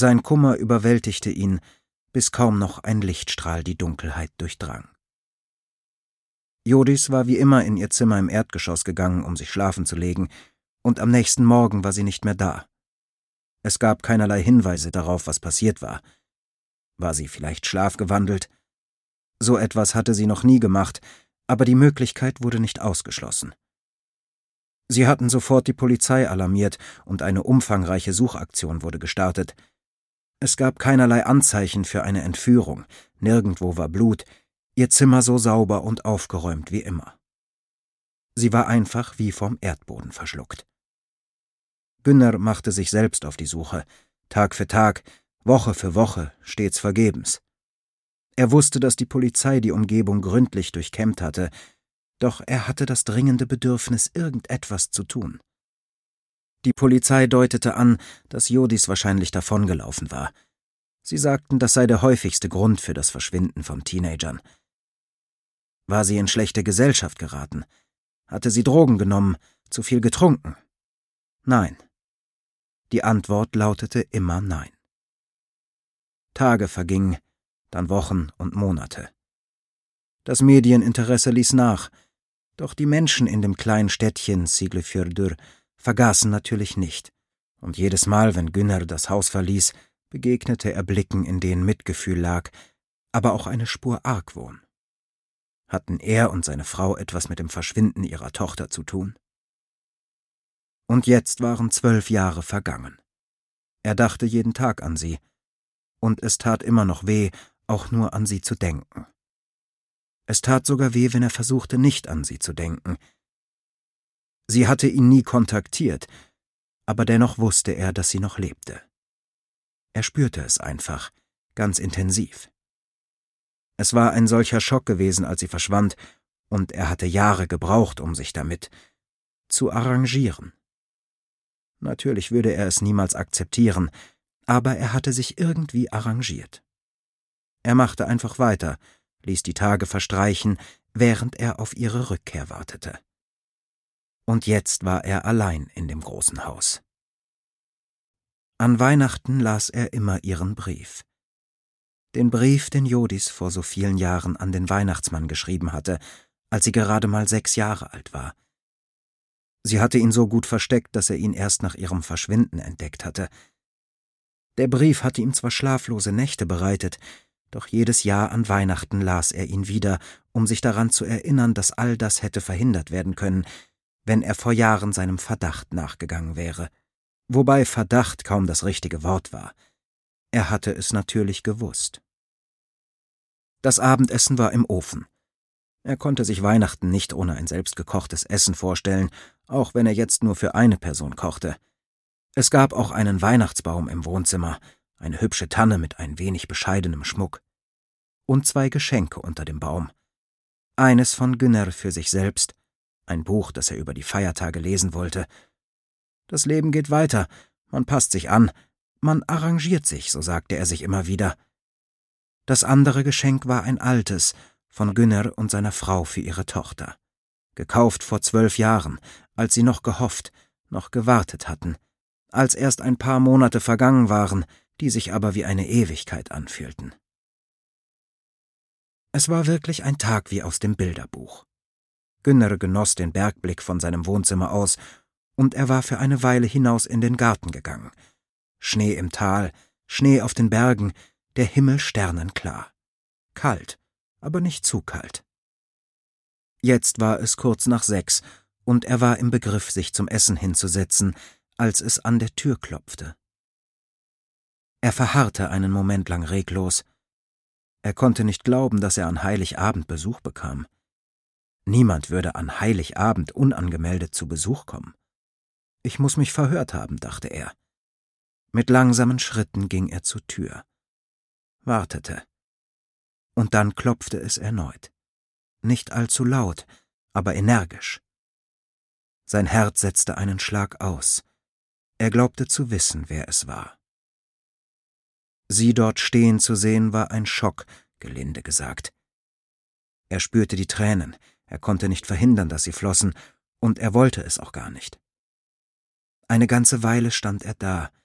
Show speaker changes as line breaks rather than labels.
Sein Kummer überwältigte ihn, bis kaum noch ein Lichtstrahl die Dunkelheit durchdrang. Jodis war wie immer in ihr Zimmer im Erdgeschoss gegangen, um sich schlafen zu legen, und am nächsten Morgen war sie nicht mehr da. Es gab keinerlei Hinweise darauf, was passiert war. War sie vielleicht schlafgewandelt? So etwas hatte sie noch nie gemacht, aber die Möglichkeit wurde nicht ausgeschlossen. Sie hatten sofort die Polizei alarmiert und eine umfangreiche Suchaktion wurde gestartet. Es gab keinerlei Anzeichen für eine Entführung, nirgendwo war Blut, ihr Zimmer so sauber und aufgeräumt wie immer. Sie war einfach wie vom Erdboden verschluckt. Günner machte sich selbst auf die Suche, Tag für Tag, Woche für Woche, stets vergebens. Er wusste, dass die Polizei die Umgebung gründlich durchkämmt hatte, doch er hatte das dringende Bedürfnis, irgendetwas zu tun. Die Polizei deutete an, dass Jodis wahrscheinlich davongelaufen war. Sie sagten, das sei der häufigste Grund für das Verschwinden von Teenagern. War sie in schlechte Gesellschaft geraten? Hatte sie Drogen genommen, zu viel getrunken? Nein. Die Antwort lautete immer nein. Tage vergingen, dann Wochen und Monate. Das Medieninteresse ließ nach, doch die Menschen in dem kleinen Städtchen Siglufjörður vergaßen natürlich nicht, und jedes Mal, wenn Günner das Haus verließ, begegnete er Blicken, in denen Mitgefühl lag, aber auch eine Spur Argwohn. Hatten er und seine Frau etwas mit dem Verschwinden ihrer Tochter zu tun? Und jetzt waren 12 Jahre vergangen. Er dachte jeden Tag an sie, und es tat immer noch weh, auch nur an sie zu denken. Es tat sogar weh, wenn er versuchte, nicht an sie zu denken. Sie hatte ihn nie kontaktiert, aber dennoch wusste er, dass sie noch lebte. Er spürte es einfach, ganz intensiv. Es war ein solcher Schock gewesen, als sie verschwand, und er hatte Jahre gebraucht, um sich damit zu arrangieren. Natürlich würde er es niemals akzeptieren, aber er hatte sich irgendwie arrangiert. Er machte einfach weiter, ließ die Tage verstreichen, während er auf ihre Rückkehr wartete. Und jetzt war er allein in dem großen Haus. An Weihnachten las er immer ihren Brief. Den Brief, den Jodis vor so vielen Jahren an den Weihnachtsmann geschrieben hatte, als sie gerade mal 6 Jahre alt war. Sie hatte ihn so gut versteckt, dass er ihn erst nach ihrem Verschwinden entdeckt hatte. Der Brief hatte ihm zwar schlaflose Nächte bereitet, doch jedes Jahr an Weihnachten las er ihn wieder, um sich daran zu erinnern, dass all das hätte verhindert werden können, wenn er vor Jahren seinem Verdacht nachgegangen wäre. Wobei Verdacht kaum das richtige Wort war. Er hatte es natürlich gewusst. Das Abendessen war im Ofen. Er konnte sich Weihnachten nicht ohne ein selbstgekochtes Essen vorstellen, auch wenn er jetzt nur für eine Person kochte. Es gab auch einen Weihnachtsbaum im Wohnzimmer, eine hübsche Tanne mit ein wenig bescheidenem Schmuck. Und 2 Geschenke unter dem Baum. Eines von Günner für sich selbst, ein Buch, das er über die Feiertage lesen wollte. Das Leben geht weiter, man passt sich an, man arrangiert sich, so sagte er sich immer wieder. Das andere Geschenk war ein altes, von Günner und seiner Frau für ihre Tochter. Gekauft vor 12 Jahren, als sie noch gehofft, noch gewartet hatten, als erst ein paar Monate vergangen waren, die sich aber wie eine Ewigkeit anfühlten. Es war wirklich ein Tag wie aus dem Bilderbuch. Günner genoss den Bergblick von seinem Wohnzimmer aus, und er war für eine Weile hinaus in den Garten gegangen. Schnee im Tal, Schnee auf den Bergen, der Himmel sternenklar. Kalt, aber nicht zu kalt. Jetzt war es kurz nach 6, und er war im Begriff, sich zum Essen hinzusetzen, als es an der Tür klopfte. Er verharrte einen Moment lang reglos. Er konnte nicht glauben, dass er an Heiligabend Besuch bekam. Niemand würde an Heiligabend unangemeldet zu Besuch kommen. Ich muss mich verhört haben, dachte er. Mit langsamen Schritten ging er zur Tür. Wartete. Und dann klopfte es erneut. Nicht allzu laut, aber energisch. Sein Herz setzte einen Schlag aus. Er glaubte zu wissen, wer es war. Sie dort stehen zu sehen, war ein Schock, gelinde gesagt. Er spürte die Tränen, er konnte nicht verhindern, dass sie flossen, und er wollte es auch gar nicht. Eine ganze Weile stand er da,